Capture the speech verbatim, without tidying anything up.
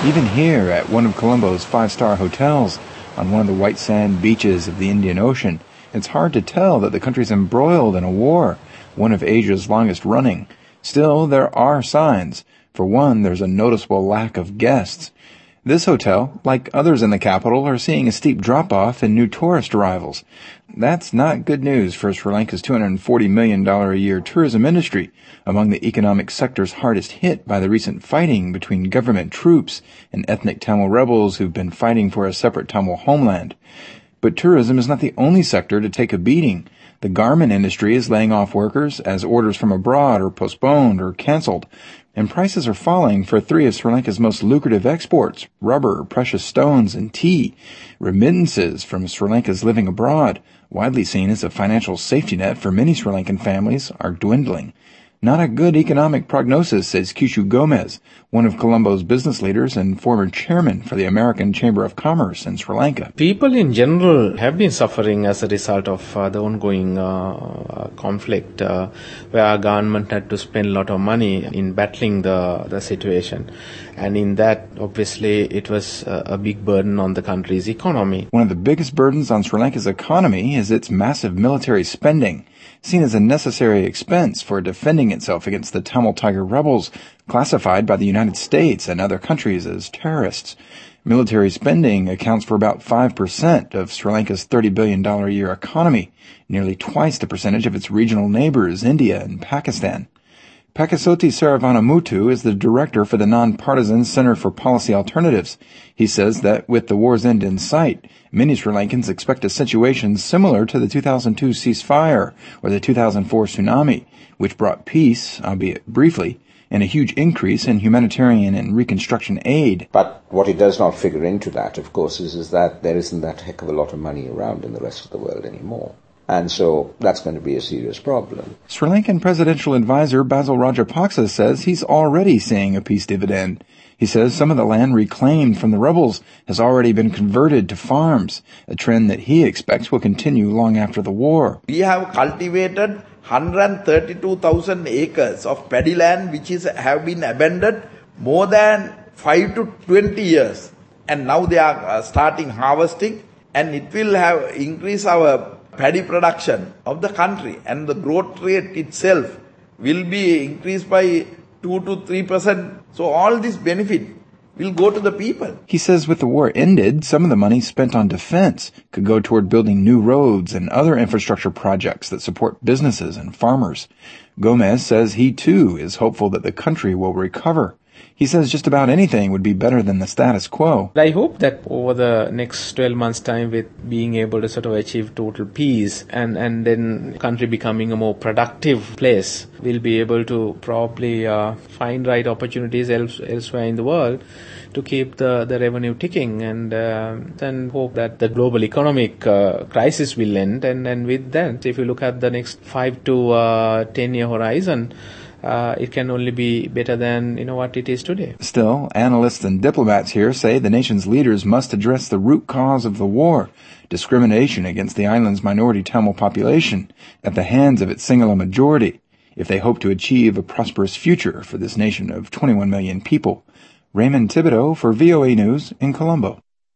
Even here at one of Colombo's five-star hotels, on one of the white sand beaches of the Indian Ocean, it's hard to tell that the country's embroiled in a war, one of Asia's longest running. Still, there are signs. For one, there's a noticeable lack of guests. This hotel, like others in the capital, are seeing a steep drop-off in new tourist arrivals. That's not good news for Sri Lanka's two hundred forty million dollars a year tourism industry, among the economic sectors hardest hit by the recent fighting between government troops and ethnic Tamil rebels who've been fighting for a separate Tamil homeland. But tourism is not the only sector to take a beating. The garment industry is laying off workers as orders from abroad are postponed or canceled, and prices are falling for three of Sri Lanka's most lucrative exports, rubber, precious stones, and tea. Remittances from Sri Lanka's living abroad, widely seen as a financial safety net for many Sri Lankan families, are dwindling. Not a good economic prognosis, says Kishu Gomez, one of Colombo's business leaders and former chairman for the American Chamber of Commerce in Sri Lanka. People in general have been suffering as a result of uh, the ongoing uh, conflict, uh, where our government had to spend a lot of money in battling the, the situation. And in that, obviously, it was uh, a big burden on the country's economy. One of the biggest burdens on Sri Lanka's economy is its massive military spending, seen as a necessary expense for defending itself against the Tamil Tiger rebels, classified by the United States and other countries as terrorists. Military spending accounts for about five percent of Sri Lanka's thirty billion dollars a year economy, nearly twice the percentage of its regional neighbors, India and Pakistan. Pakasoti Saravanamuthu is the director for the nonpartisan Center for Policy Alternatives. He says that with the war's end in sight, many Sri Lankans expect a situation similar to the two thousand two ceasefire or the two thousand four tsunami, which brought peace, albeit briefly, and a huge increase in humanitarian and reconstruction aid. But what it does not figure into that, of course, is, is that there isn't that heck of a lot of money around in the rest of the world anymore. And so that's going to be a serious problem. Sri Lankan presidential advisor Basil Rajapaksa says he's already seeing a peace dividend. He says some of the land reclaimed from the rebels has already been converted to farms, a trend that he expects will continue long after the war. We have cultivated one hundred thirty-two thousand acres of paddy land which is have been abandoned more than five to twenty years. And now they are starting harvesting, and it will have increase our paddy production of the country, and the growth rate itself will be increased by two to three percent. So all this benefit will go to the people. He says with the war ended, some of the money spent on defense could go toward building new roads and other infrastructure projects that support businesses and farmers. Gomez says he too is hopeful that the country will recover. He says just about anything would be better than the status quo. I hope that over the next twelve months' time, with being able to sort of achieve total peace and, and then the country becoming a more productive place, we'll be able to probably uh, find right opportunities else, elsewhere in the world to keep the, the revenue ticking, and uh, then hope that the global economic uh, crisis will end. And, and with that, if you look at the next five to uh, ten year horizon, Uh, it can only be better than, you know, what it is today. Still, analysts and diplomats here say the nation's leaders must address the root cause of the war, discrimination against the island's minority Tamil population at the hands of its Sinhala majority, if they hope to achieve a prosperous future for this nation of twenty-one million people. Raymond Thibodeau for V O A News in Colombo.